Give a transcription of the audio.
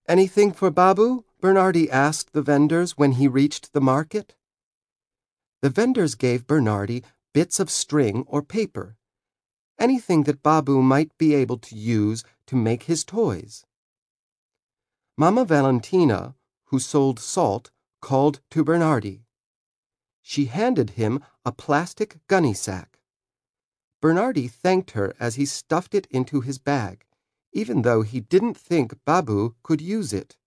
Anything for Babu? Bernardi asked the vendors when he reached the market. The vendors gave Bernardi bits of string or paper, anything that Babu might be able to use to make his toys. Mama Valentina, who sold salt, called to Bernardi. She handed him a plastic gunny sack. Bernardi thanked her as he stuffed it into his bag, even though he didn't think Babu could use it.